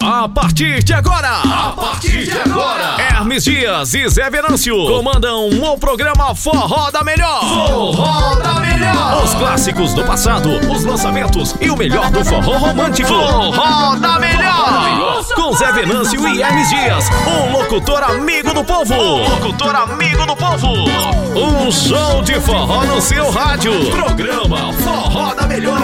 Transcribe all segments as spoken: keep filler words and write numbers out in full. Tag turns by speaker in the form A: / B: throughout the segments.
A: A partir de agora,
B: a partir de agora,
A: Hermes Dias e Zé Venâncio comandam o programa Forró da Melhor.
B: Forró da Melhor.
A: Os clássicos do passado, os lançamentos e o melhor do forró romântico.
B: Forró da Melhor.
A: Com Zé Venâncio e Hermes Dias, o locutor amigo do povo.
B: O locutor amigo do povo.
A: Um show de forró no seu rádio. Programa Forró da Melhor.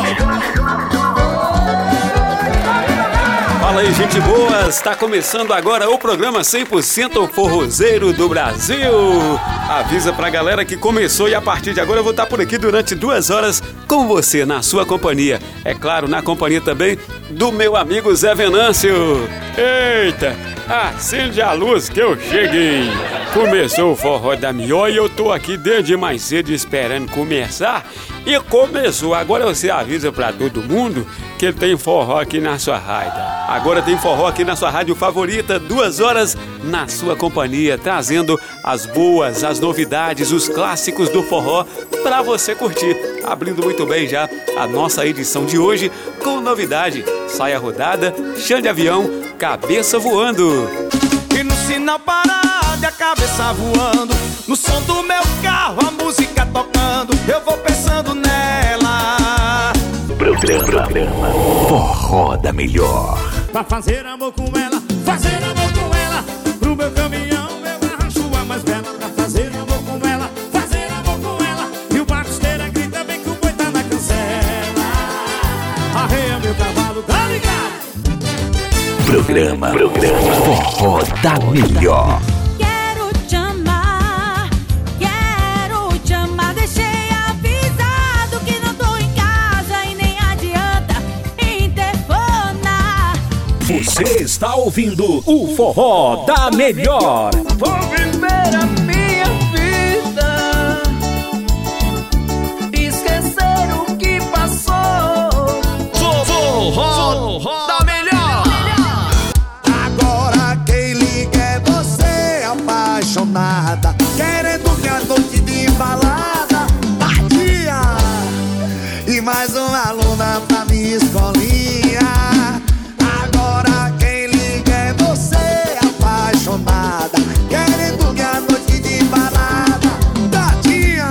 C: Fala aí, gente boa! Está começando agora o programa cem por cento forrozeiro do Brasil. Avisa pra galera que começou e a partir de agora eu vou estar por aqui durante duas horas com você, na sua companhia. É claro, na companhia também do meu amigo Zé Venâncio. Eita! Acende a luz que eu cheguei! Começou o Forró da Melhor e eu tô aqui desde mais cedo esperando começar. E começou, agora você avisa pra todo mundo que tem forró aqui na sua rádio. Agora tem forró aqui na sua rádio favorita, duas horas na sua companhia, trazendo as boas, as novidades, os clássicos do forró pra você curtir. Abrindo muito bem já a nossa edição de hoje com novidade, saia rodada, chão de avião, cabeça voando.
D: E no sinal parado e a cabeça voando, no som do meu carro a música tocando, eu vou pensando nela.
E: Programa, programa Forró da Melhor.
D: Pra fazer amor com ela, fazer amor com ela, pro meu caminhão eu arranjo a mais bela. Pra fazer amor com ela, fazer amor com ela, e o barcosteira grita bem que o boi tá na cancela. Arreia meu cavalo, tá ligado?
E: Programa, programa Forró da Melhor.
A: Você está ouvindo o Forró da Melhor.
D: Vou viver a minha vida, esquecer o que passou.
A: Forró, Forró da Melhor.
D: Agora quem liga é você, apaixonada, querendo que a noite de balada, batia. E mais uma aluna pra minha escolinha. Querendo que a noite de balada, tadinha,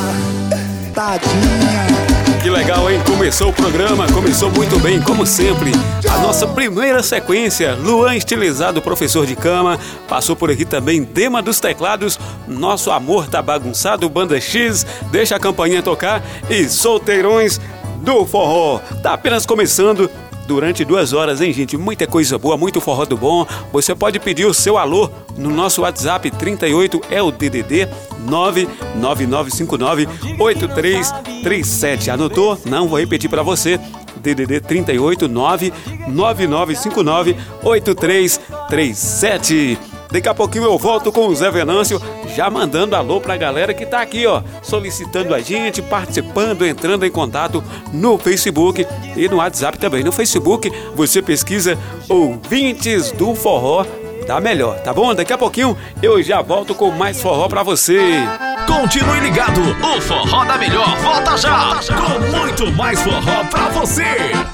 D: tadinha.
C: Que legal, hein? Começou o programa, começou muito bem, como sempre. A nossa primeira sequência, Luan Estilizado, professor de cama. Passou por aqui também Dema dos Teclados, Nosso Amor Tá Bagunçado, Banda X, Deixa a Campainha Tocar e Solteirões do Forró. Tá apenas começando. Durante duas horas, hein, gente? Muita coisa boa, muito forró do bom. Você pode pedir o seu alô no nosso WhatsApp trinta e oito, é o D D D nove nove nove cinco nove oito três três sete. Anotou? Não, vou repetir para você. D D D trinta e oito, nove nove nove cinco nove oito três três sete. Daqui a pouquinho eu volto com o Zé Venâncio, já mandando alô pra galera que tá aqui, ó, solicitando a gente, participando, entrando em contato no Facebook e no WhatsApp também. No Facebook você pesquisa Ouvintes do Forró da Melhor, tá bom? Daqui a pouquinho eu já volto com mais forró pra você.
A: Continue ligado, o Forró da Melhor volta já, com muito mais forró pra você.